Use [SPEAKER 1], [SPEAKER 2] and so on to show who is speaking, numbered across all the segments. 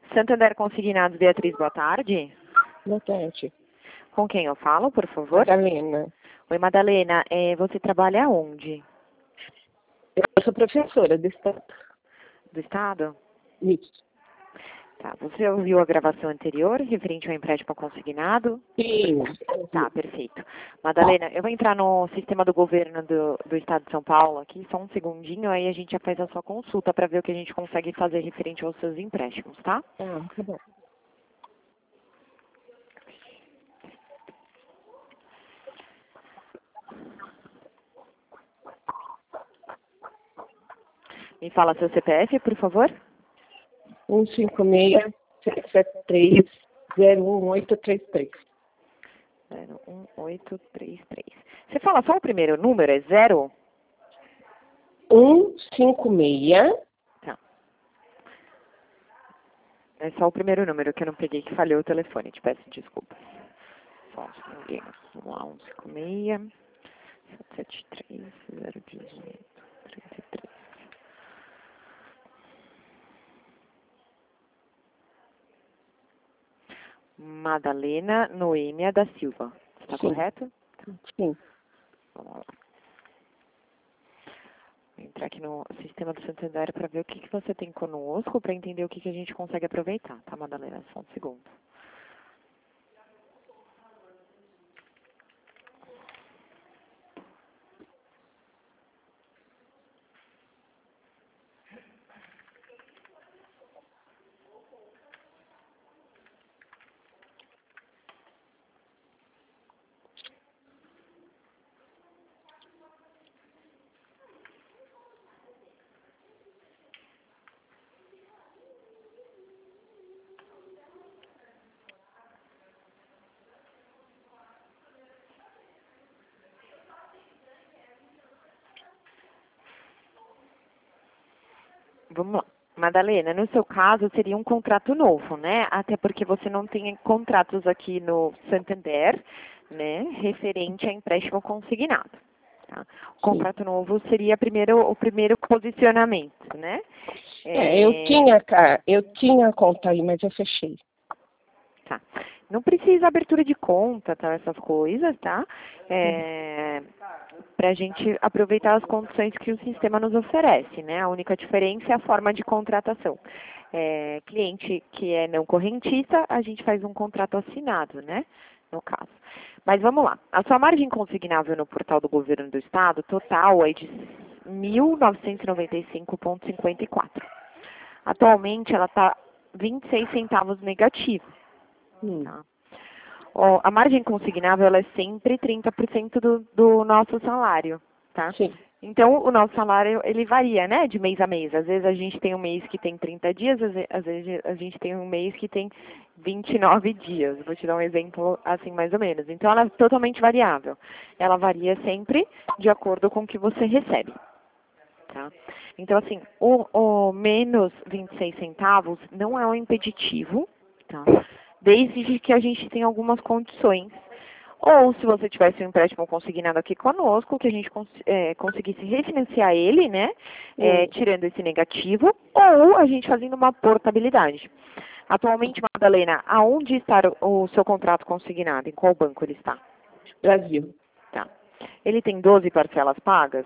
[SPEAKER 1] Santander Consignados, Beatriz, boa tarde.
[SPEAKER 2] Boa tarde.
[SPEAKER 1] Com quem eu falo, por favor?
[SPEAKER 2] Madalena.
[SPEAKER 1] Oi, Madalena. Você trabalha onde?
[SPEAKER 2] Eu sou professora do Estado.
[SPEAKER 1] Do Estado?
[SPEAKER 2] Isso.
[SPEAKER 1] Tá. Você ouviu a gravação anterior, referente ao empréstimo consignado?
[SPEAKER 2] Sim.
[SPEAKER 1] Tá, perfeito. Madalena, eu vou entrar no sistema do governo do Estado de São Paulo aqui, só um segundinho, aí a gente já faz a sua consulta para ver o que a gente consegue fazer referente aos seus empréstimos, tá?
[SPEAKER 2] Tá bom.
[SPEAKER 1] Me fala seu CPF, por favor.
[SPEAKER 2] 156-773-01833.
[SPEAKER 1] 01833. Você fala só o primeiro número, é 0?
[SPEAKER 2] 156.
[SPEAKER 1] Tá. É só o primeiro número que eu não peguei, que falhou o telefone. Te peço desculpas. Só um segundinho. Vamos lá, 156 773 01833. Madalena Noêmia da Silva. Está correto?
[SPEAKER 2] Sim.
[SPEAKER 1] Vamos lá. Vou entrar aqui no sistema do Santander para ver o que você tem conosco, para entender o que a gente consegue aproveitar, tá, Madalena? Só um segundo. Vamos lá. Madalena, no seu caso seria um contrato novo, né? Até porque você não tem contratos aqui no Santander, né? Referente a empréstimo consignado. Tá? O contrato novo seria o primeiro posicionamento, né?
[SPEAKER 2] Eu tinha conta aí, mas eu fechei.
[SPEAKER 1] Tá. Não precisa abertura de conta, tá? Essas coisas, tá? Para a gente aproveitar as condições que o sistema nos oferece, né? A única diferença é a forma de contratação. Cliente que é não correntista, a gente faz um contrato assinado, né? No caso. Mas vamos lá. A sua margem consignável no portal do governo do estado, total, é de 1.995,54. Atualmente, ela está 26 centavos negativo. Tá? A margem consignável ela é sempre 30% do nosso salário, tá?
[SPEAKER 2] Sim.
[SPEAKER 1] Então, o nosso salário, ele varia, né, de mês a mês. Às vezes a gente tem um mês que tem 30 dias, às vezes a gente tem um mês que tem 29 dias. Vou te dar um exemplo assim, mais ou menos. Então, ela é totalmente variável. Ela varia sempre de acordo com o que você recebe. Tá? Então, assim, o menos 26 centavos não é um impeditivo, tá? Desde que a gente tenha algumas condições. Ou, se você tivesse um empréstimo consignado aqui conosco, que a gente conseguisse refinanciar ele, né? Tirando esse negativo, ou a gente fazendo uma portabilidade. Atualmente, Madalena, aonde está o seu contrato consignado? Em qual banco ele está?
[SPEAKER 2] Brasil.
[SPEAKER 1] Tá. Ele tem 12 parcelas pagas?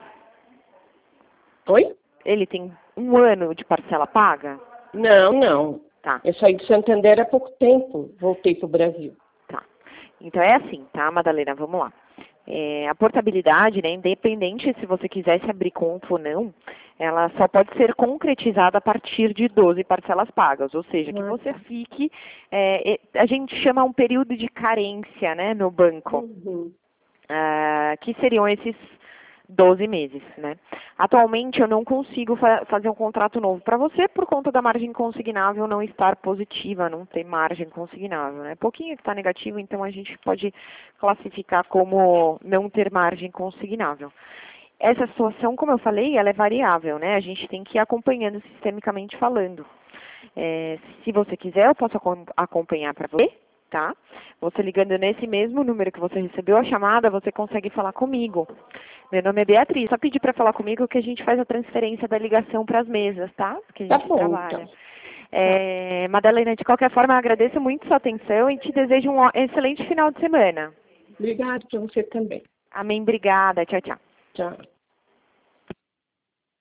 [SPEAKER 2] Oi?
[SPEAKER 1] Ele tem 1 ano de parcela paga?
[SPEAKER 2] Não.
[SPEAKER 1] Tá.
[SPEAKER 2] Eu saí de Santander há pouco tempo, voltei para o Brasil.
[SPEAKER 1] Tá. Então é assim, tá, Madalena? Vamos lá. A portabilidade, né, independente se você quisesse abrir conta ou não, ela só pode ser concretizada a partir de 12 parcelas pagas, ou seja, que você fique, a gente chama um período de carência, né, no banco, que seriam esses 12 meses, né? Atualmente eu não consigo fazer um contrato novo para você por conta da margem consignável não estar positiva, não ter margem consignável, né? Pouquinho que está negativo, então a gente pode classificar como não ter margem consignável. Essa situação, como eu falei, ela é variável, né? A gente tem que ir acompanhando sistemicamente falando. Se você quiser, eu posso acompanhar para você, tá? Você ligando nesse mesmo número que você recebeu a chamada, você consegue falar comigo. Meu nome é Beatriz. Só pedir para falar comigo que a gente faz a transferência da ligação para as mesas, tá? Que a gente trabalha.
[SPEAKER 2] Então.
[SPEAKER 1] Madalena, de qualquer forma, eu agradeço muito sua atenção e te desejo um excelente final de semana.
[SPEAKER 2] Obrigada para você também.
[SPEAKER 1] Amém, obrigada. Tchau, tchau.
[SPEAKER 2] Tchau.